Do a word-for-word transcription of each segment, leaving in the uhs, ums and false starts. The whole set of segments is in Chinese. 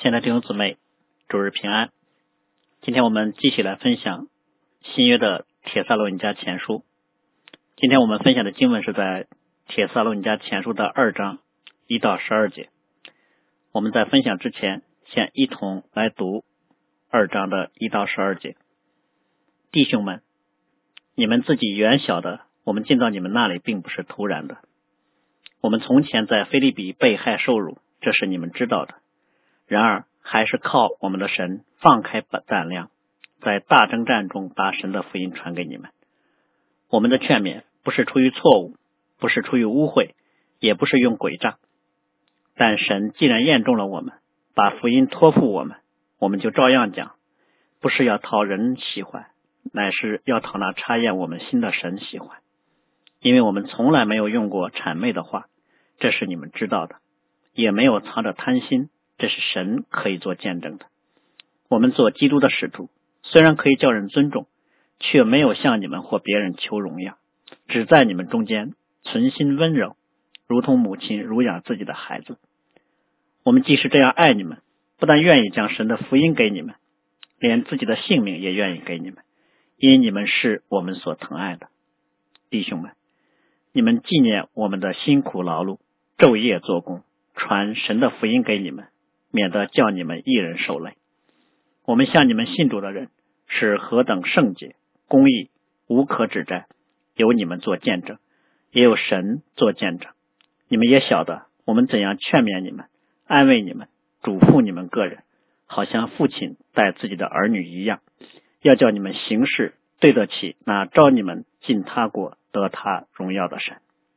亲爱的弟兄姊妹，主日平安。今天我们继续来分享新约的帖撒罗尼迦前书。今天我们分享的经文是在帖撒罗尼迦前书的二章一到十二节。我们在分享之前，先一同来读二章的一到十二节。弟兄们，你们自己原晓得，我们进到你们那里并不是突然的。我们从前在腓立比被害受辱，这是你们知道的。然而还是靠我们的神放开胆量，在大征战中把神的福音传给你们。我们的劝勉不是出于错误，不是出于污秽，也不是用诡诈。但神既然验中了我们，把福音托付我们，我们就照样讲，不是要讨人喜欢，乃是要讨那查验我们心的神喜欢。因为我们从来没有用过谄媚的话，这是你们知道的，也没有藏着贪心，这是神可以做见证的。我们做基督的使徒，虽然可以叫人尊重，却没有向你们或别人求荣耀，只在你们中间存心温柔，如同母亲乳养自己的孩子。我们即使这样爱你们，不但愿意将神的福音给你们，连自己的性命也愿意给你们，因你们是我们所疼爱的。弟兄们，你们纪念我们的辛苦劳碌，昼夜做工，传神的福音给你们，免得叫你们一人受累。我们向你们信主的人是何等圣洁、公义，无可指摘，有你们做见证，也有神做见证。你们也晓得我们怎样劝勉你们，安慰你们，嘱咐你们个人，好像父亲待自己的儿女一样，要叫你们行事对得起那召你们进他国得他荣耀的神。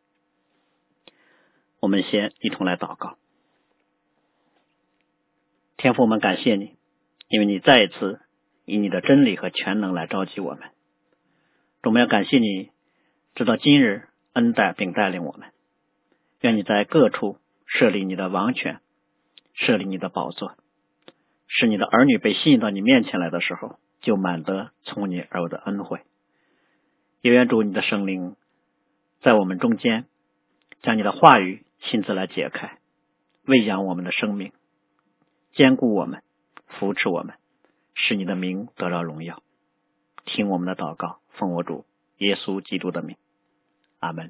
我们先一同来祷告。天父，我们感谢你，因为你再一次以你的真理和全能来召集我们。我们要感谢你，直到今日恩待并带领我们。愿你在各处设立你的王权，设立你的宝座，使你的儿女被吸引到你面前来的时候，就满得从你而有的恩惠。也愿主你的圣灵在我们中间，将你的话语亲自来解开，喂养我们的生命，坚固我们，扶持我们，使你的名得到荣耀。听我们的祷告，奉我主耶稣基督的名，阿们。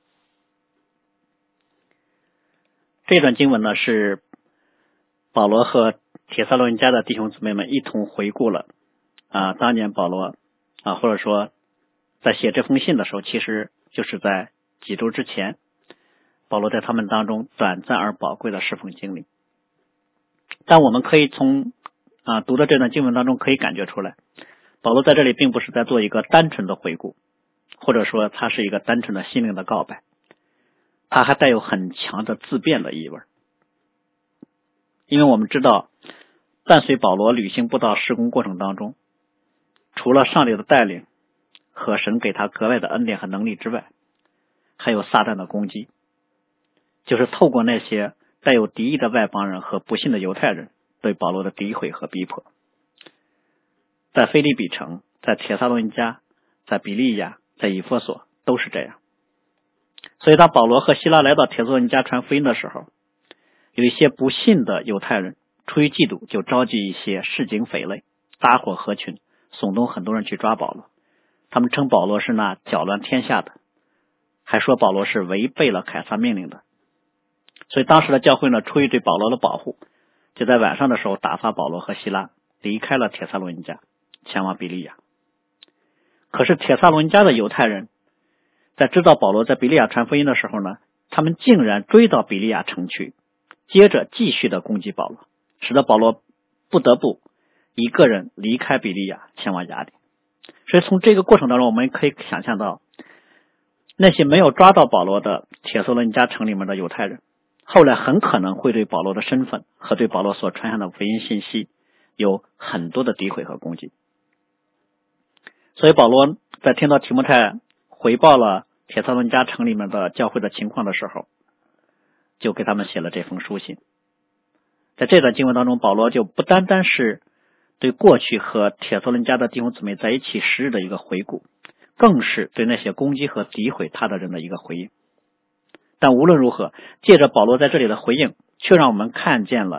这段经文呢，是保罗和帖撒罗尼迦的弟兄姊妹们一同回顾了啊，当年保罗啊，或者说在写这封信的时候，其实就是在几周之前，保罗在他们当中短暂而宝贵的侍奉经历。但我们可以从啊读的这段经文当中可以感觉出来，保罗在这里并不是在做一个单纯的回顾，或者说他是一个单纯的心灵的告白，他还带有很强的自辩的意味。因为我们知道，伴随保罗旅行布道事工过程当中，除了上帝的带领和神给他格外的恩典和能力之外，还有撒旦的攻击，就是透过那些带有敌意的外邦人和不信的犹太人对保罗的诋毁和逼迫。在腓立比城，在帖撒罗尼迦，在比利亚，在以弗所都是这样。所以当保罗和希拉来到帖撒罗尼迦传福音的时候，有一些不信的犹太人出于嫉妒，就召集一些市井匪类，搭伙合群，耸动很多人去抓保罗。他们称保罗是那搅乱天下的，还说保罗是违背了凯撒命令的。所以当时的教会呢，出于对保罗的保护，就在晚上的时候打发保罗和希拉离开了帖撒罗尼迦，前往比利亚。可是帖撒罗尼迦的犹太人在知道保罗在比利亚传福音的时候呢，他们竟然追到比利亚城去，接着继续的攻击保罗，使得保罗不得不一个人离开比利亚前往雅典。所以从这个过程当中，我们可以想象到，那些没有抓到保罗的帖撒罗尼迦城里面的犹太人，后来很可能会对保罗的身份和对保罗所传向的福音信息有很多的诋毁和攻击。所以保罗在听到提摩太回报了帖撒罗尼迦城里面的教会的情况的时候，就给他们写了这封书信。在这段经文当中，保罗就不单单是对过去和帖撒罗尼迦的弟兄姊妹在一起时日的一个回顾，更是对那些攻击和诋毁他的人的一个回应。但无论如何，借着保罗在这里的回应，却让我们看见了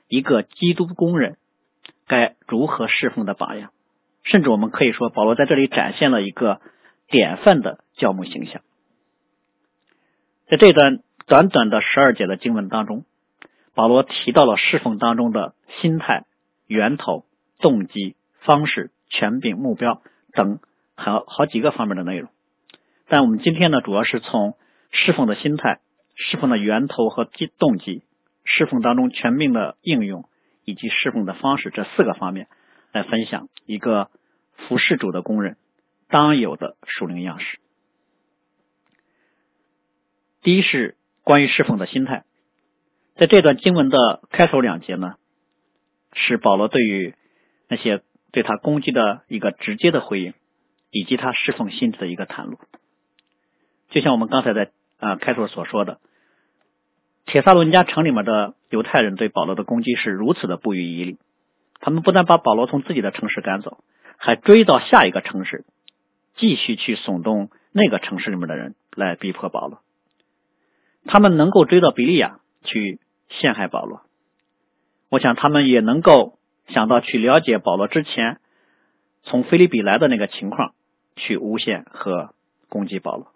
一个基督工人该如何侍奉的榜样。甚至我们可以说，保罗在这里展现了一个典范的教牧形象。在这段短短的十二节的经文当中，保罗提到了侍奉当中的心态、源头、动机、方式、权柄、目标等好好几个方面的内容。但我们今天呢，主要是从侍奉的心态、侍奉的源头和动机、侍奉当中权柄的应用以及侍奉的方式这四个方面来分享一个服侍主的工人当有的属灵样式。第一是关于侍奉的心态。在这段经文的开头两节呢，是保罗对于那些对他攻击的一个直接的回应，以及他侍奉心智的一个袒露。就像我们刚才在、呃、开头所说的，帖撒罗尼迦城里面的犹太人对保罗的攻击是如此的不遗余力，他们不但把保罗从自己的城市赶走，还追到下一个城市，继续去耸动那个城市里面的人来逼迫保罗。他们能够追到比利亚去陷害保罗，我想他们也能够想到去了解保罗之前从腓立比来的那个情况，去诬陷和攻击保罗。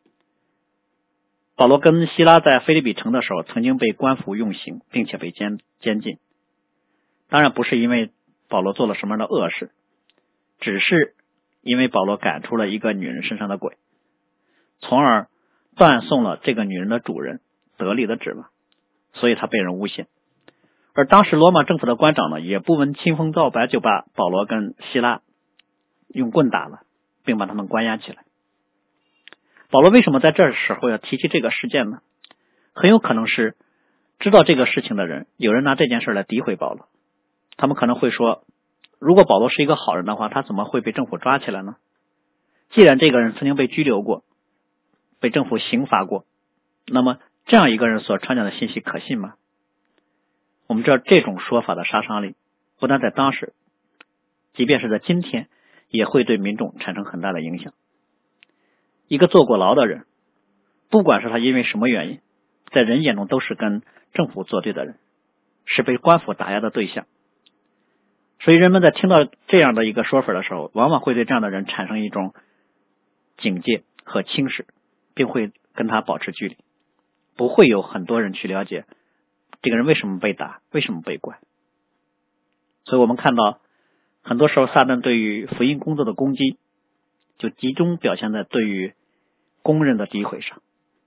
保罗跟希拉在腓立比城的时候，曾经被官府用刑，并且被监监禁。当然不是因为保罗做了什么样的恶事，只是因为保罗赶出了一个女人身上的鬼，从而断送了这个女人的主人得力的指望，所以他被人诬陷。而当时罗马政府的官长呢，也不闻青风皂白，就把保罗跟希拉用棍打了，并把他们关押起来。保罗为什么在这时候要提起这个事件呢？很有可能是知道这个事情的人，有人拿这件事来诋毁保罗。他们可能会说，如果保罗是一个好人的话，他怎么会被政府抓起来呢？既然这个人曾经被拘留过，被政府刑罚过，那么这样一个人所传讲的信息可信吗？我们知道这种说法的杀伤力，不但在当时，即便是在今天，也会对民众产生很大的影响。一个坐过牢的人，不管是他因为什么原因，在人眼中都是跟政府作对的人，是被官府打压的对象。所以人们在听到这样的一个说法的时候，往往会对这样的人产生一种警戒和轻视，并会跟他保持距离，不会有很多人去了解这个人为什么被打，为什么被关。所以我们看到很多时候撒旦对于福音工作的攻击，就集中表现在对于工人的诋毁上。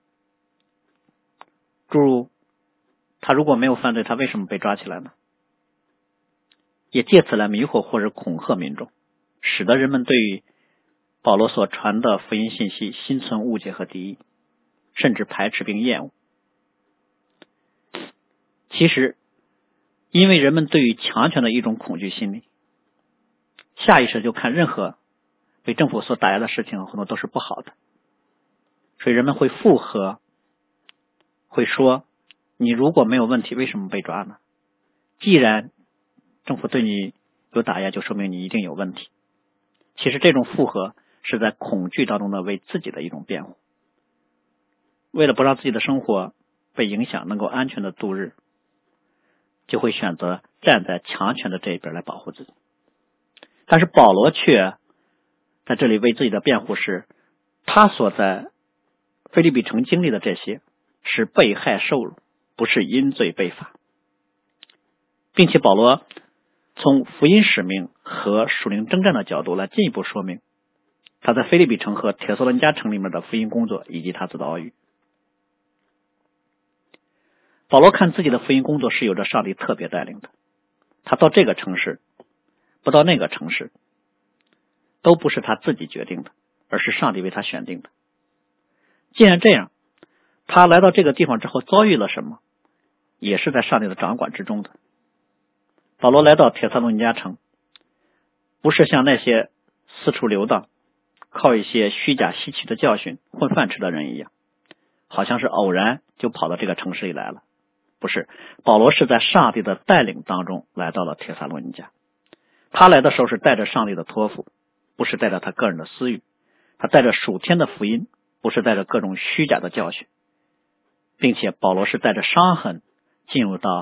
诸如他如果没有犯罪，他为什么被抓起来呢？也借此来迷惑或者恐吓民众，使得人们对于保罗所传的福音信息心存误解和敌意，甚至排斥并厌恶。其实因为人们对于强权的一种恐惧心理，下意识就看任何被政府所打压的事情很多都是不好的，所以人们会附和，会说你如果没有问题，为什么被抓呢？既然政府对你有打压，就说明你一定有问题。其实这种附和是在恐惧当中的为自己的一种辩护，为了不让自己的生活被影响，能够安全的度日，就会选择站在强权的这一边来保护自己。但是保罗却在这里为自己的辩护是，他所在腓立比城经历的这些是被害受辱，不是因罪被罚。并且保罗从福音使命和属灵征战的角度来进一步说明他在腓立比城和帖撒罗尼迦城里面的福音工作以及他自的遭遇。保罗看自己的福音工作是有着上帝特别带领的，他到这个城市不到那个城市都不是他自己决定的，而是上帝为他选定的。既然这样，他来到这个地方之后遭遇了什么，也是在上帝的掌管之中的。保罗来到帖撒罗尼迦城，不是像那些四处游荡，靠一些虚假稀奇的教训混饭吃的人一样，好像是偶然就跑到这个城市里来了。不是，保罗是在上帝的带领当中来到了帖撒罗尼迦。他来的时候是带着上帝的托付，不是带着他个人的私欲。他带着属天的福音，不是带着各种虚假的教训。并且保罗是带着伤痕进入到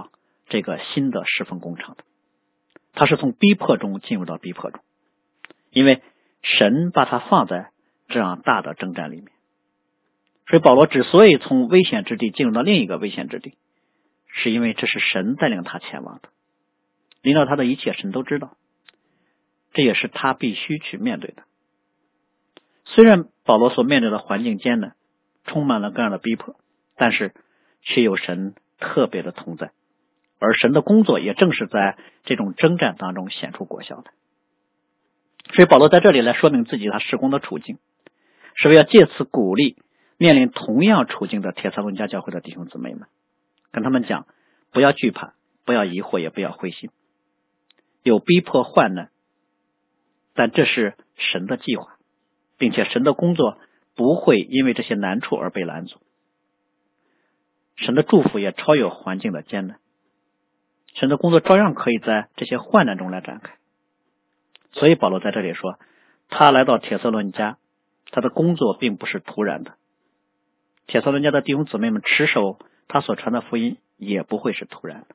这个新的侍奉工厂的，他是从逼迫中进入到逼迫中，因为神把他放在这样大的征战里面。所以保罗之所以从危险之地进入到另一个危险之地，是因为这是神带领他前往的，临到他的一切神都知道，这也是他必须去面对的。虽然保罗所面对的环境艰难，充满了各样的逼迫，但是却有神特别的同在，而神的工作也正是在这种征战当中显出果效的。所以保罗在这里来说明自己他事工的处境，是为了借此鼓励面临同样处境的帖撒罗尼迦教会的弟兄姊妹们，跟他们讲，不要惧怕，不要疑惑，也不要灰心。有逼迫患难，但这是神的计划，并且神的工作不会因为这些难处而被拦阻。神的祝福也超越环境的艰难，神的工作照样可以在这些患难中来展开。所以保罗在这里说，他来到帖撒罗尼迦，他的工作并不是突然的，帖撒罗尼迦的弟兄姊妹们持守他所传的福音也不会是突然的。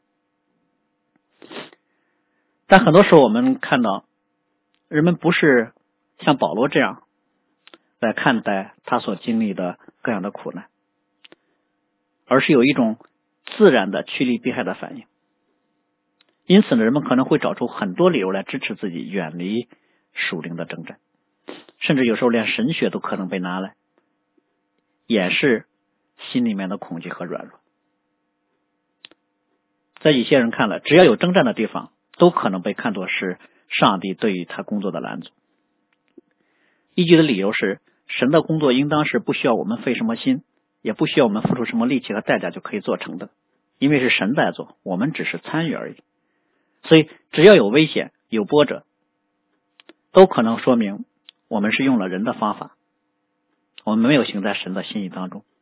但很多时候我们看到人们不是像保罗这样来看待他所经历的各样的苦难，而是有一种自然的趋利避害的反应。因此呢，人们可能会找出很多理由来支持自己远离属灵的征战，甚至有时候连神学都可能被拿来掩饰心里面的恐惧和软弱。在一些人看来，只要有征战的地方，都可能被看作是上帝对于他工作的拦阻。依据的理由是，神的工作应当是不需要我们费什么心，也不需要我们付出什么力气和代价就可以做成的，因为是神在做，我们只是参与而已。所以只要有危险，有波折，都可能说明我们是用了人的方法，我们没有行在神的心意当中。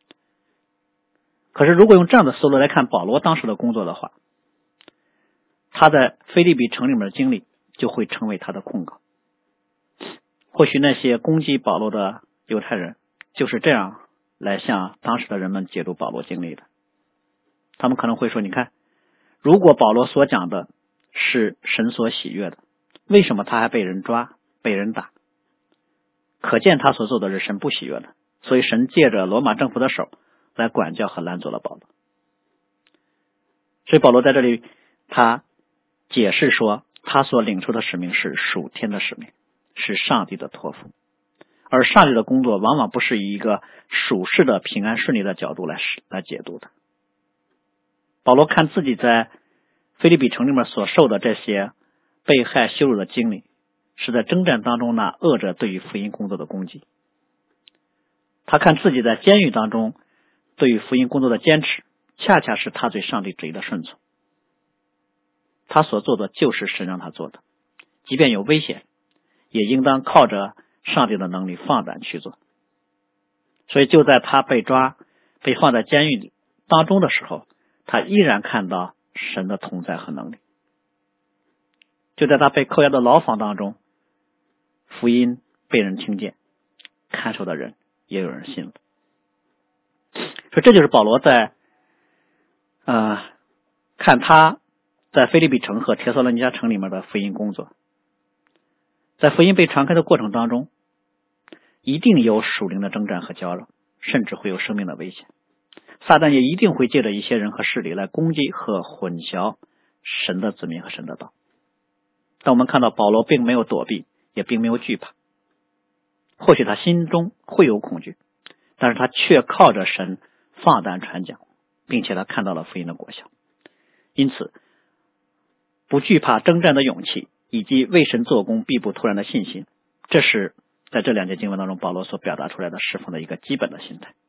可是如果用这样的思路来看保罗当时的工作的话，他在腓立比城里面的经历就会成为他的控告。或许那些攻击保罗的犹太人就是这样来向当时的人们解读保罗经历的。他们可能会说，你看，如果保罗所讲的是神所喜悦的，为什么他还被人抓，被人打？可见他所做的是神不喜悦的，所以神借着罗马政府的手来管教和拦阻了保罗。所以保罗在这里他解释说，他所领受的使命是属天的使命，是上帝的托付，而上帝的工作往往不是以一个属世的平安顺利的角度来来解读的。保罗看自己在腓立比城里面所受的这些被害羞辱的经历，是在征战当中那恶者对于福音工作的攻击。他看自己在监狱当中对于福音工作的坚持，恰恰是他对上帝旨意的顺从。他所做的就是神让他做的，即便有危险，也应当靠着上帝的能力放胆去做。所以就在他被抓被放在监狱当中的时候，他依然看到神的同在和能力。就在他被扣押的牢房当中，福音被人听见，看守的人也有人信了。所以这就是保罗在呃看他在腓立比城和帖撒罗尼迦城里面的福音工作。在福音被传开的过程当中，一定有属灵的征战和交扰，甚至会有生命的危险。撒旦也一定会借着一些人和势力来攻击和混淆神的子民和神的道。但我们看到保罗并没有躲避，也并没有惧怕。或许他心中会有恐惧，但是他却靠着神放胆传讲，并且他看到了福音的果效。因此不惧怕征战的勇气，以及为神做工必不突然的信心，这是在这两节经文当中保罗所表达出来的侍奉的一个基本的心态。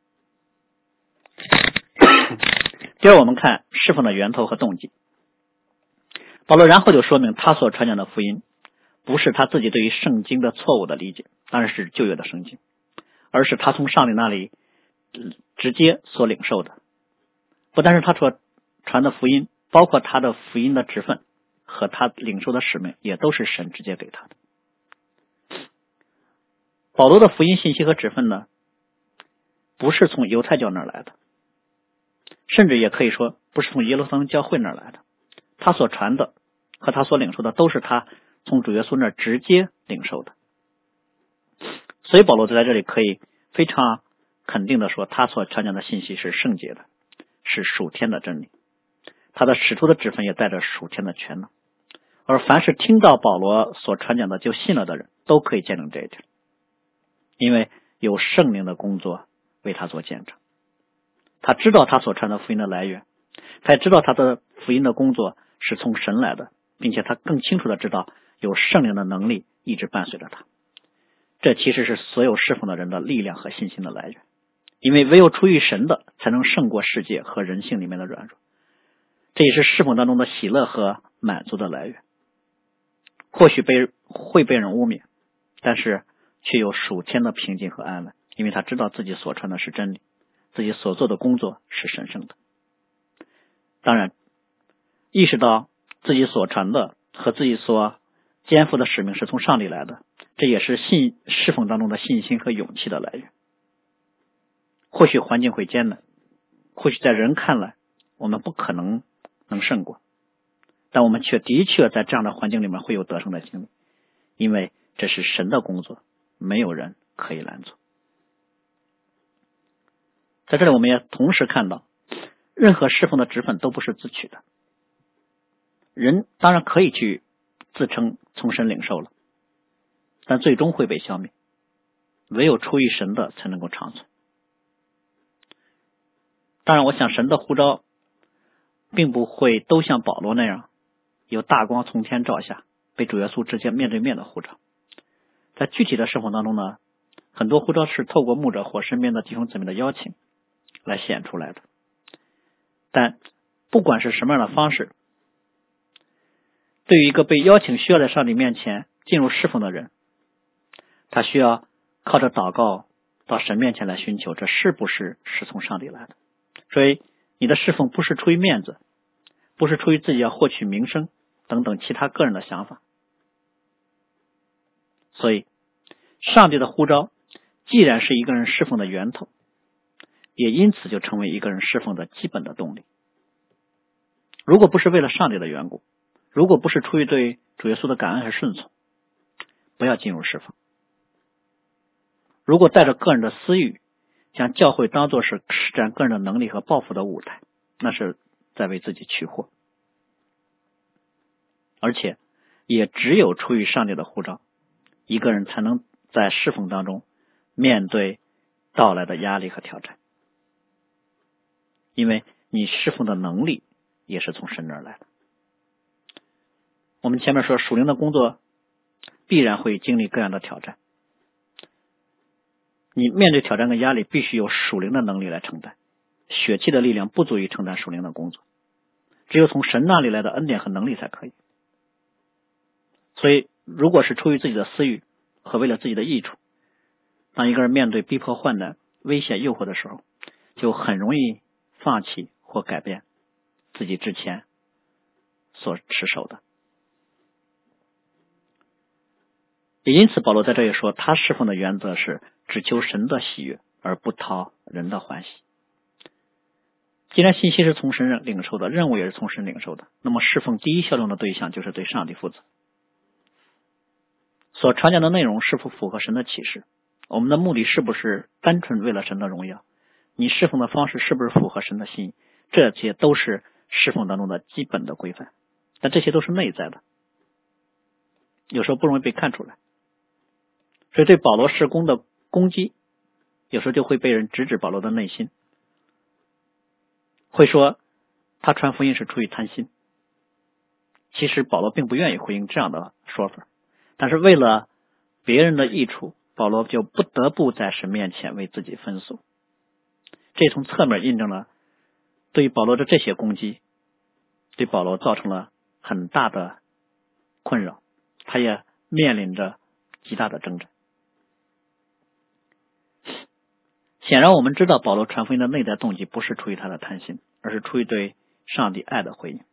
第二，我们看侍奉的源头和动机。保罗然后就说明他所传讲的福音不是他自己对于圣经的错误的理解，当然是旧约的圣经，而是他从上帝那里直接所领受的。不单是他所传的福音，包括他的福音的职分和他领受的使命，也都是神直接给他的。保罗的福音信息和职分呢，不是从犹太教那儿来的， 甚至也可以说不是从耶路撒冷教会那儿来的，他所传的和他所领受的都是他从主耶稣那儿直接领受的。所以保罗在这里可以非常肯定的说，他所传讲的信息是圣洁的，是属天的真理，他的使徒的职分也带着属天的权能。而凡是听到保罗所传讲的就信了的人，都可以见证这一点，因为有圣灵的工作为他做见证。他知道他所传的福音的来源，他也知道他的福音的工作是从神来的，并且他更清楚的知道有圣灵的能力一直伴随着他。这其实是所有侍奉的人的力量和信心的来源，因为唯有出于神的才能胜过世界和人性里面的软弱，这也是侍奉当中的喜乐和满足的来源。或许被会被人污蔑，但是却有属天的平静和安稳，因为他知道自己所传的是真理，自己所做的工作是神圣的。当然，意识到自己所传的和自己所肩负的使命是从上帝来的，这也是信侍奉当中的信心和勇气的来源。或许环境会艰难，或许在人看来我们不可能能胜过，但我们却的确在这样的环境里面会有得胜的经历，因为这是神的工作，没有人可以拦阻。在这里我们也同时看到，任何侍奉的职分都不是自取的，人当然可以去自称从神领受了，但最终会被消灭，唯有出于神的才能够长存。当然我想神的呼召并不会都像保罗那样有大光从天照下，被主耶稣直接面对面的呼召。在具体的生活当中呢，很多呼召是透过牧者或身边的弟兄姊妹的邀请来显出来的。但不管是什么样的方式，对于一个被邀请需要在上帝面前进入侍奉的人，他需要靠着祷告到神面前来寻求这是不是是从上帝来的。所以你的侍奉不是出于面子，不是出于自己要获取名声等等其他个人的想法。所以上帝的呼召既然是一个人侍奉的源头，也因此就成为一个人侍奉的基本的动力。如果不是为了上帝的缘故，如果不是出于对主耶稣的感恩和顺从，不要进入侍奉。如果带着个人的私欲，将教会当作是施展个人的能力和抱负的舞台，那是在为自己取货。而且也只有出于上帝的呼召，一个人才能在侍奉当中面对到来的压力和挑战，因为你侍奉的能力也是从神那儿来的。我们前面说属灵的工作必然会经历各样的挑战，你面对挑战跟压力必须有属灵的能力来承担，血气的力量不足以承担属灵的工作，只有从神那里来的恩典和能力才可以。所以如果是出于自己的私欲和为了自己的益处，当一个人面对逼迫、患难、危险、诱惑的时候，就很容易放弃或改变自己之前所持守的。也因此保罗在这里说，他侍奉的原则是只求神的喜悦，而不讨人的欢喜。既然信息是从神领受的，任务也是从神领受的，那么侍奉第一效用的对象就是对上帝负责。所传讲的内容是否符合神的启示，我们的目的是不是单纯为了神的荣耀，你侍奉的方式是不是符合神的心意，这些都是侍奉当中的基本的规范。但这些都是内在的，有时候不容易被看出来。所以对保罗事工的攻击，有时候就会被人直指保罗的内心，会说他传福音是出于贪心。其实保罗并不愿意回应这样的说法，但是为了别人的益处，保罗就不得不在神面前为自己分诉。这从侧面印证了对于保罗的这些攻击对保罗造成了很大的困扰，他也面临着极大的挣扎。显然我们知道保罗传福音的内在动机不是出于他的贪心，而是出于对上帝爱的回应。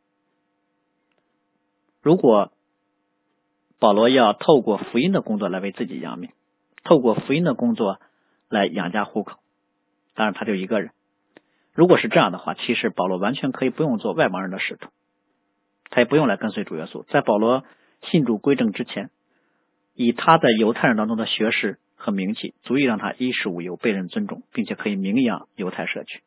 如果保罗要透过福音的工作来为自己扬名，透过福音的工作来养家糊口，当然他就一个人， 如果是这样的话，其实保罗完全可以不用做外邦人的使徒，他也不用来跟随主耶稣。在保罗信主归正之前，以他在犹太人当中的学识和名气，足以让他衣食无忧，被人尊重，并且可以名扬犹太社区。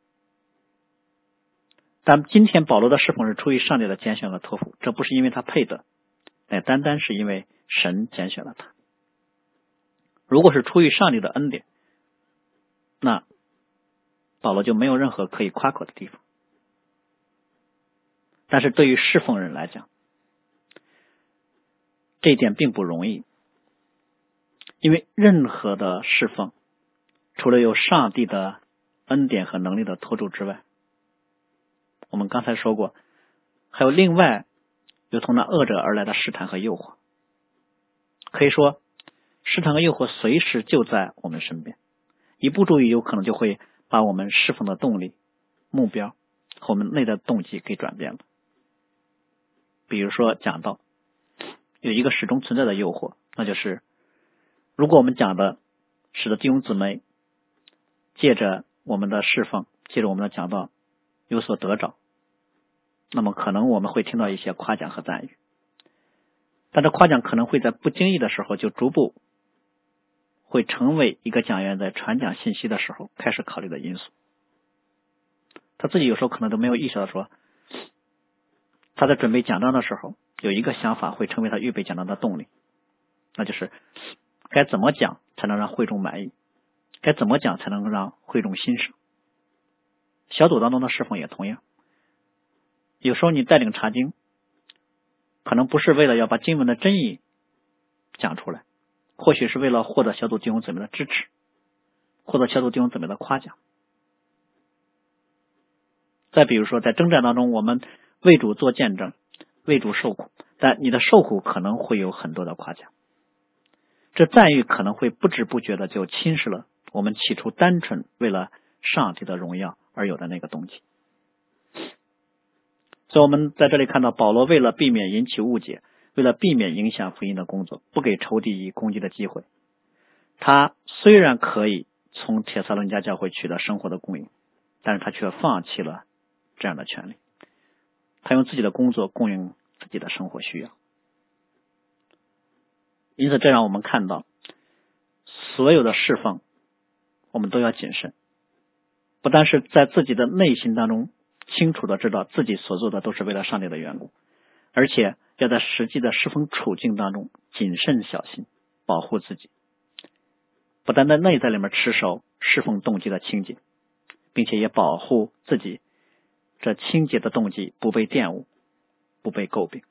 但今天保罗的侍奉是出于上帝的拣选和托付，这不是因为他配得，乃单单是因为神拣选了他。如果是出于上帝的恩典，那保罗就没有任何可以夸口的地方。但是对于侍奉人来讲，这一点并不容易，因为任何的侍奉，除了有上帝的恩典和能力的托住之外，我们刚才说过，还有另外有从那恶者而来的试探和诱惑。可以说，试探和诱惑随时就在我们身边，一不注意有可能就会把我们侍奉的动力、目标和我们内的动机给转变了。比如说讲道，有一个始终存在的诱惑，那就是如果我们讲的使得弟兄姊妹借着我们的侍奉，借着我们的讲道有所得着，那么可能我们会听到一些夸奖和赞誉，但这夸奖可能会在不经意的时候就逐步会成为一个讲员在传讲信息的时候开始考虑的因素。他自己有时候可能都没有意识到说，他在准备讲章的时候有一个想法会成为他预备讲章的动力，那就是该怎么讲才能让会众满意，该怎么讲才能让会众欣赏。小组当中的侍奉也同样，有时候你带领查经，可能不是为了要把经文的真意讲出来，或许是为了获得小组弟兄姊妹的支持，获得小组弟兄姊妹的夸奖。再比如说在征战当中，我们为主做见证，为主受苦，但你的受苦可能会有很多的夸奖，这赞誉可能会不知不觉的就侵蚀了我们起初单纯为了上帝的荣耀而有的那个动机。所以我们在这里看到保罗为了避免引起误解，为了避免影响福音的工作，不给仇敌以攻击的机会，他虽然可以从帖撒罗尼迦教会取得生活的供应，但是他却放弃了这样的权利，他用自己的工作供应自己的生活需要。因此这让我们看到所有的侍奉我们都要谨慎，不但是在自己的内心当中清楚的知道自己所做的都是为了上帝的缘故，而且要在实际的侍奉处境当中谨慎小心，保护自己，不但在内在里面持守侍奉动机的清洁，并且也保护自己这清洁的动机不被玷污，不被诟病。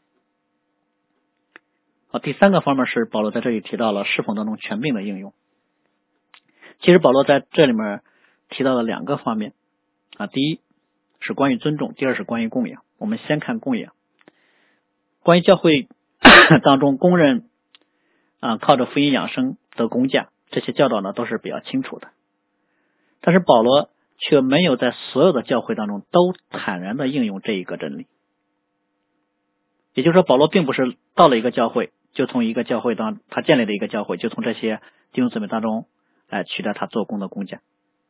好，第三个方面是保罗在这里提到了侍奉当中权柄的应用。其实保罗在这里面提到了两个方面啊，第一是关于尊重，第二是关于供养。我们先看供养。关于教会当中公认啊靠着福音养生得工价，这些教导呢都是比较清楚的。但是保罗却没有在所有的教会当中都坦然的应用这一个真理。也就是说，保罗并不是到了一个教会，就从一个教会当他建立的一个教会，就从这些弟兄姊妹当中来取得他做工的工价。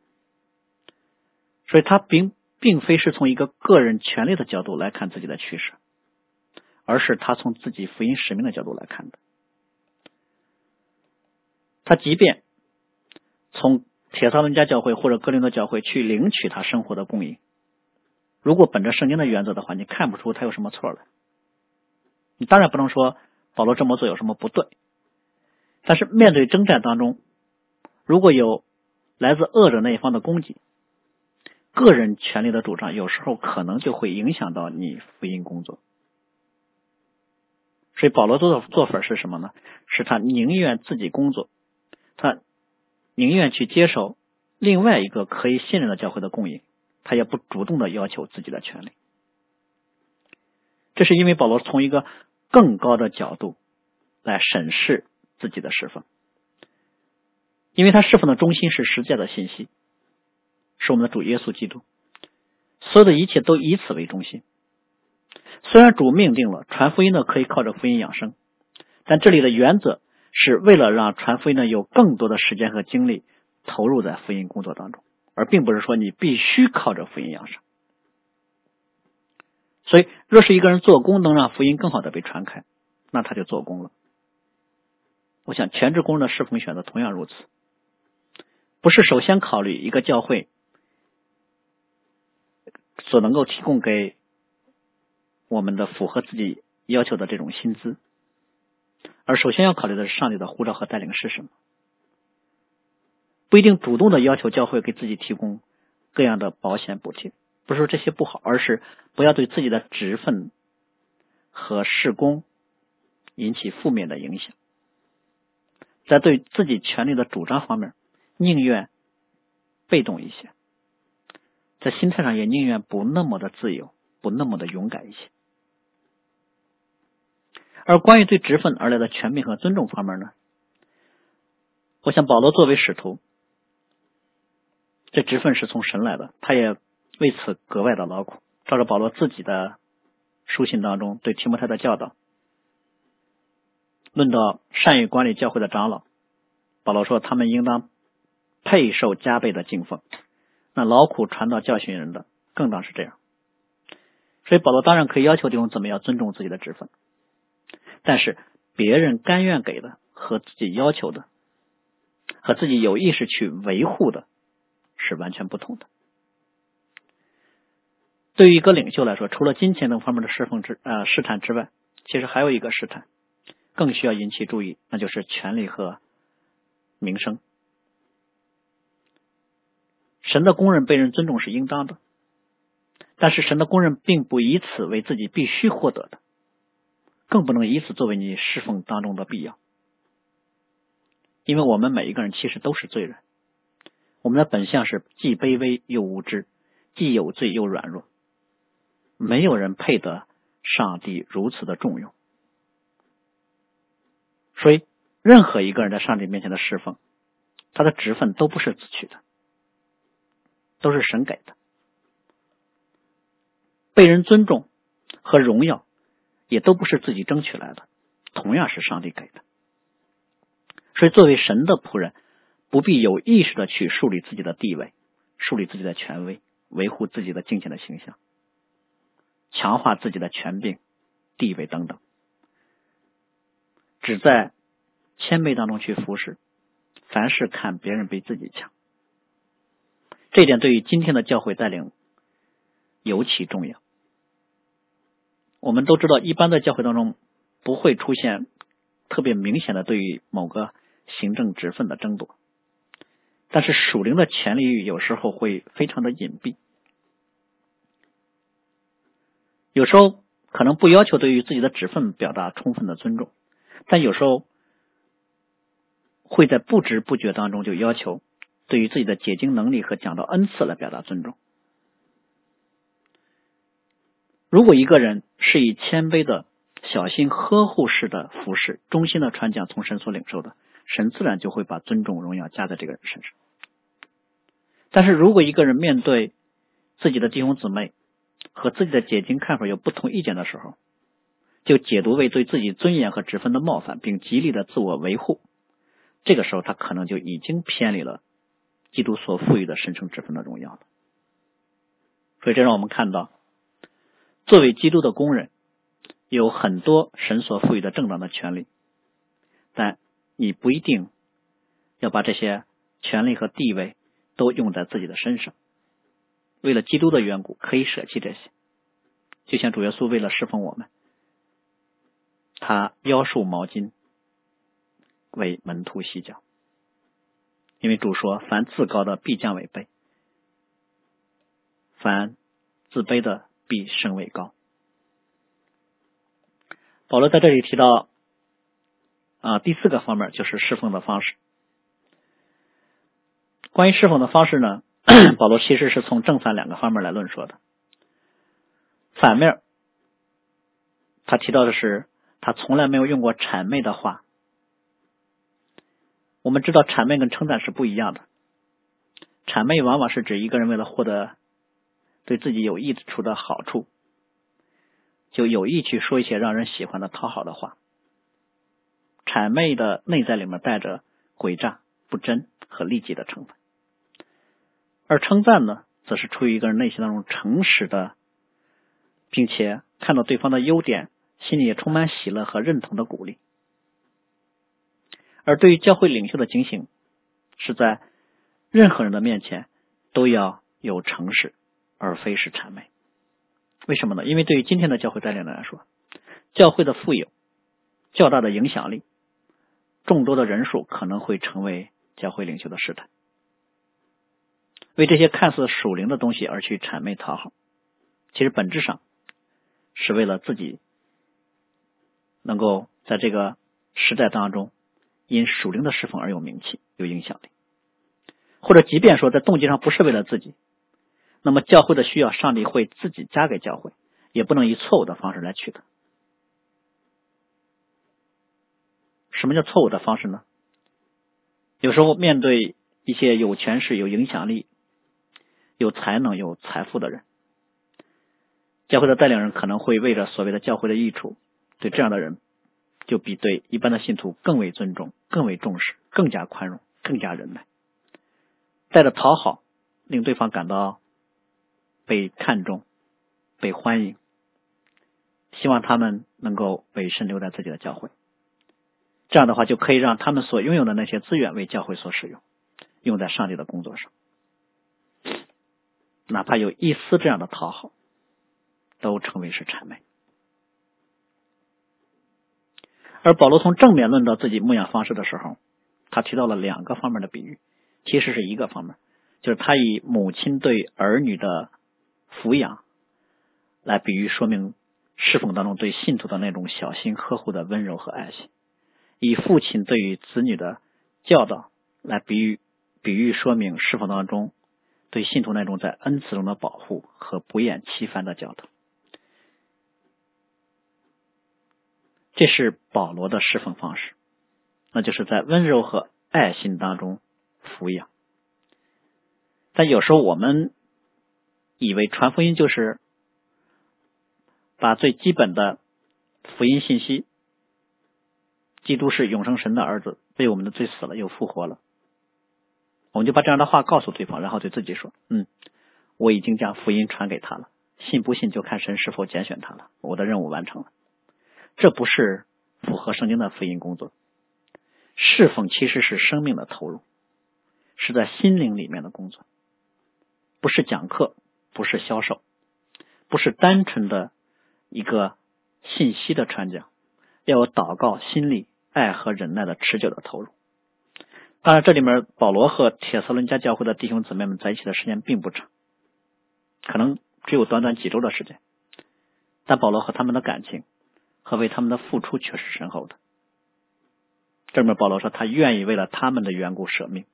所以他并并非是从一个个人权利的角度来看自己的取舍，而是他从自己福音使命的角度来看的。他即便从帖撒罗尼迦教会或者哥林多教会去领取他生活的供应，如果本着圣经的原则的话，你看不出他有什么错来。你当然不能说保罗这么做有什么不对，但是面对征战当中，如果有来自恶者那一方的攻击，个人权利的主张有时候可能就会影响到你福音工作。所以保罗做的做法是什么呢？是他宁愿自己工作，他宁愿去接受另外一个可以信任的教会的供应，他也不主动的要求自己的权利。这是因为保罗从一个更高的角度来审视自己的侍奉，因为他侍奉的中心是十字架的信息，是我们的主耶稣基督，所有的一切都以此为中心。虽然主命定了传福音的可以靠着福音养生，但这里的原则是为了让传福音的有更多的时间和精力投入在福音工作当中， 而并不是说你必须靠着福音养生。所以若是一个人做工能让福音更好的被传开，那他就做工了。我想全职工人的侍奉选择同样如此，不是首先考虑一个教会所能够提供给我们的符合自己要求的这种薪资，而首先要考虑的是上帝的呼召和带领是什么。不一定主动的要求教会给自己提供各样的保险补贴，不是说这些不好，而是不要对自己的职分和事工引起负面的影响。在对自己权利的主张方面，宁愿被动一些，在心态上也宁愿不那么的自由，不那么的勇敢一些。而关于对职分而来的权柄和尊重方面呢，我想保罗作为使徒，这职分是从神来的，他也为此格外的劳苦。照着保罗自己的书信当中对提摩太的教导，论到善于管理教会的长老，保罗说他们应当配受加倍的敬奉，那劳苦传道教训人的更当是这样。所以保罗当然可以要求弟兄姊妹要尊重自己的职分，但是别人甘愿给的和自己要求的和自己有意识去维护的是完全不同的。对于一个领袖来说，除了金钱等方面的侍奉之呃试探之外，其实还有一个试探更需要引起注意，那就是权力和名声。神的工人被人尊重是应当的，但是神的工人并不以此为自己必须获得的，更不能以此作为你侍奉当中的必要。因为我们每一个人其实都是罪人，我们的本相是既卑微又无知，既有罪又软弱，没有人配得上帝如此的重用。所以任何一个人在上帝面前的侍奉，他的职分都不是自取的，都是神给的。被人尊重和荣耀也都不是自己争取来的，同样是上帝给的。所以作为神的仆人，不必有意识的去树立自己的地位，树立自己的权威，维护自己的敬虔的形象，强化自己的权柄、地位等等，只在谦卑当中去服侍，凡事看别人比自己强。这一点对于今天的教会带领尤其重要。我们都知道，一般的教会当中不会出现特别明显的对于某个行政职分的争夺，但是属灵的权力欲有时候会非常的隐蔽，有时候可能不要求对于自己的职分表达充分的尊重，但有时候会在不知不觉当中就要求对于自己的解经能力和讲道恩赐来表达尊重。如果一个人是以谦卑的小心呵护式的服侍，忠心的传讲从神所领受的，神自然就会把尊重荣耀加在这个人身上。但是如果一个人面对自己的弟兄姊妹和自己的解经看法有不同意见的时候，就解读为对自己尊严和职分的冒犯，并极力的自我维护，这个时候他可能就已经偏离了基督所赋予的神圣职分的荣耀了。所以这让我们看到，作为基督的工人，有很多神所赋予的正当的权利，但你不一定要把这些权利和地位都用在自己的身上。为了基督的缘故，可以舍弃这些。就像主耶稣为了侍奉我们，他腰束毛巾为门徒洗脚，因为主说，凡自高的必降为卑，凡自卑的必升为高。保罗在这里提到啊，第四个方面就是侍奉的方式。关于侍奉的方式呢，保罗其实是从正反两个方面来论说的。反面他提到的是，他从来没有用过谄媚的话。我们知道谄媚跟称赞是不一样的，谄媚往往是指一个人为了获得对自己有益处的好处，就有意去说一些让人喜欢的讨好的话。谄媚的内在里面带着诡诈、不真和利己的成分。 而称赞呢，则是出于一个人内心当中诚实的，并且看到对方的优点，心里也充满喜乐和认同的鼓励。而对于教会领袖的警醒，是在任何人的面前都要有诚实，而非是谄媚。为什么呢？因为对于今天的教会带领人来说，教会的富有、较大的影响力、众多的人数可能会成为教会领袖的试探。为这些看似属灵的东西而去谄媚讨好，其实本质上是为了自己能够在这个时代当中因属灵的侍奉而有名气、有影响力。或者即便说在动机上不是为了自己，那么教会的需要上帝会自己加给教会，也不能以错误的方式来取得。什么叫错误的方式呢？有时候面对一些有权势、有影响力、有才能、有财富的人，教会的带领人可能会为了所谓的教会的益处，对这样的人就比对一般的信徒更为尊重、更为重视、更加宽容、更加忍耐，带着讨好，令对方感到被看重、被欢迎，希望他们能够委身留在自己的教会。这样的话就可以让他们所拥有的那些资源为教会所使用，用在上帝的工作上。哪怕有一丝这样的讨好，都称为是谄媚。而保罗从正面论到自己牧养方式的时候，他提到了两个方面的比喻，其实是一个方面，就是他以母亲对儿女的抚养来比喻说明侍奉当中对信徒的那种小心呵护的温柔和爱心，以父亲对于子女的教导来比喻比喻说明侍奉当中对信徒那种在恩赐中的保护和不厌其烦的教导。这是保罗的侍奉方式，那就是在温柔和爱心当中抚养。但有时候我们以为传福音就是把最基本的福音信息，基督是永生神的儿子，为我们的罪死了又复活了，我们就把这样的话告诉对方，然后对自己说，嗯，我已经将福音传给他了，信不信就看神是否拣选他了，我的任务完成了。这不是符合圣经的福音工作。侍奉其实是生命的投入，是在心灵里面的工作，不是讲课，不是销售，不是单纯的一个信息的传讲，要有祷告、心力、爱和忍耐的持久的投入。当然这里面保罗和帖撒罗尼迦教会的弟兄姊妹们在一起的时间并不长，可能只有短短几周的时间，但保罗和他们的感情和为他们的付出却是深厚的。这里面保罗说他愿意为了他们的缘故舍命，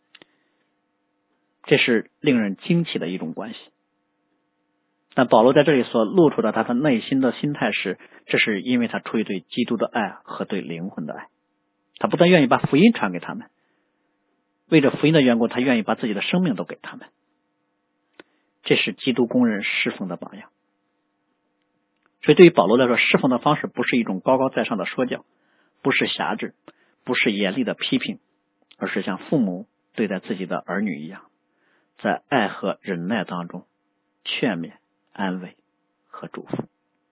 这是令人惊奇的一种关系。但保罗在这里所露出的他的内心的心态是，这是因为他出于对基督的爱和对灵魂的爱，他不但愿意把福音传给他们，为着福音的缘故，他愿意把自己的生命都给他们。这是基督工人侍奉的榜样。所以对于保罗来说，侍奉的方式不是一种高高在上的说教，不是辖制，不是严厉的批评，而是像父母对待自己的儿女一样，在爱和忍耐当中劝勉、安慰和祝福。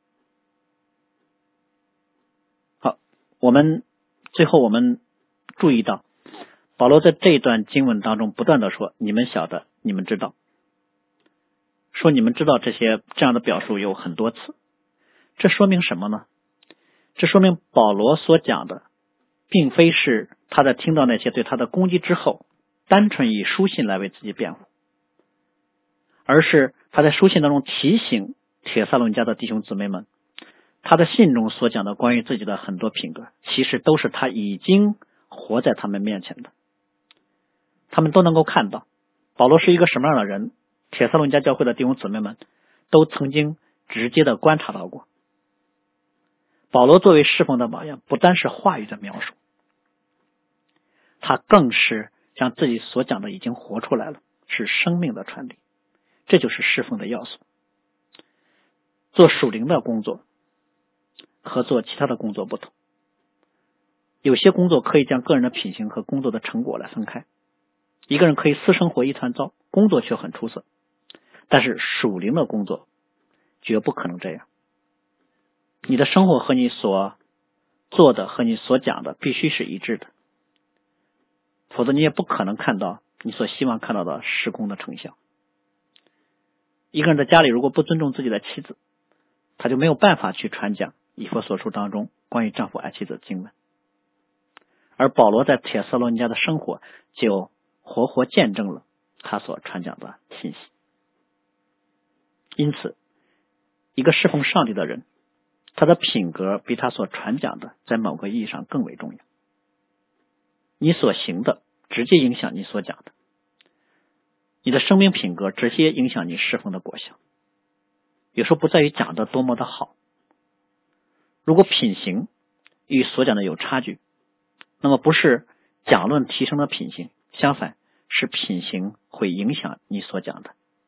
好，我们最后我们注意到保罗在这一段经文当中不断的说，你们晓得，你们知道，说你们知道，这些这样的表述有很多次。这说明什么呢？这说明保罗所讲的并非是他在听到那些对他的攻击之后单纯以书信来为自己辩护，而是他在书信当中提醒帖撒罗尼迦的弟兄姊妹们，他的信中所讲的关于自己的很多品格，其实都是他已经活在他们面前的，他们都能够看到保罗是一个什么样的人，帖撒罗尼迦教会的弟兄姊妹们都曾经直接的观察到过。保罗作为侍奉的榜样，不单是话语的描述，他更是将自己所讲的已经活出来了，是生命的传递，这就是侍奉的要素。做属灵的工作和做其他的工作不同，有些工作可以将个人的品行和工作的成果来分开，一个人可以私生活一团糟， 工作却很出色，但是属灵的工作绝不可能这样。你的生活和你所做的和你所讲的必须是一致的，否则你也不可能看到你所希望看到的事工的成效。一个人在家里如果不尊重自己的妻子，他就没有办法去传讲以弗所书当中关于丈夫爱妻子的经文。而保罗在帖撒罗尼迦的生活就活活见证了他所传讲的信息。因此，一个侍奉上帝的人，他的品格比他所传讲的在某个意义上更为重要。你所行的直接影响你所讲的，你的生命品格直接影响你侍奉的果效。有时候不在于讲的多么的好，如果品行与所讲的有差距，那么不是讲论提升了品行，相反是品行会影响你所讲的。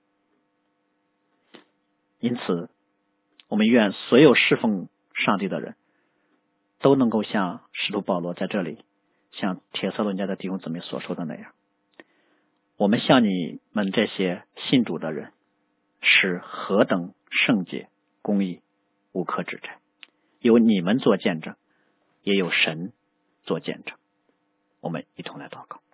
因此，我们愿所有侍奉上帝的人都能够像使徒保罗在这里像帖撒罗尼迦的弟兄姊妹所说的那样，我们向你们这些信主的人是何等圣洁公义，无可指摘，有你们做见证，也有神做见证。我们一同来祷告。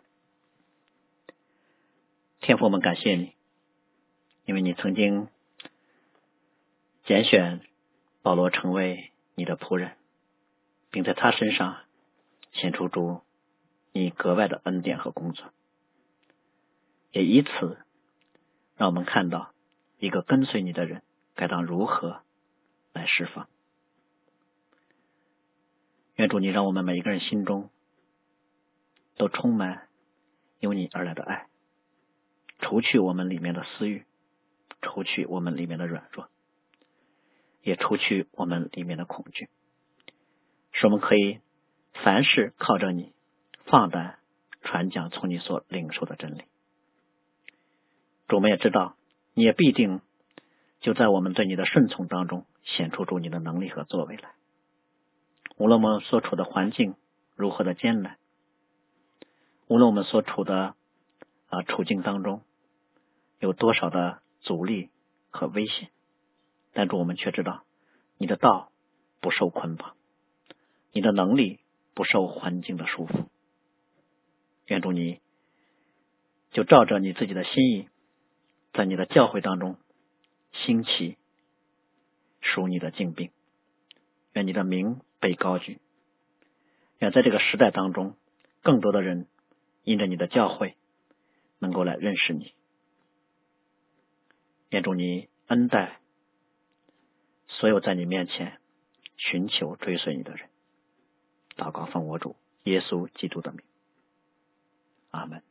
天父，我们感谢你，因为你曾经拣选保罗成为你的仆人，并在他身上显出出你格外的恩典和工作，也以此让我们看到一个跟随你的人该当如何来释放。愿主你让我们每一个人心中都充满由你而来的爱，除去我们里面的私欲，除去我们里面的软弱，也除去我们里面的恐惧，使我们可以凡事靠着你放胆传讲从你所领受的真理。主，我们也知道你也必定就在我们对你的顺从当中显出出你的能力和作为来。无论我们所处的环境如何的艰难，无论我们所处的啊处境当中有多少的阻力和危险，但主，我们却知道你的道不受捆绑，你的能力不受环境的束缚。愿主你就照着你自己的心意，在你的教会当中兴起属你的敬病，愿你的名被高举，愿在这个时代当中更多的人因着你的教会能够来认识你。愿主你恩待所有在你面前寻求追随你的人。祷告奉我主耶稣基督的名，阿们。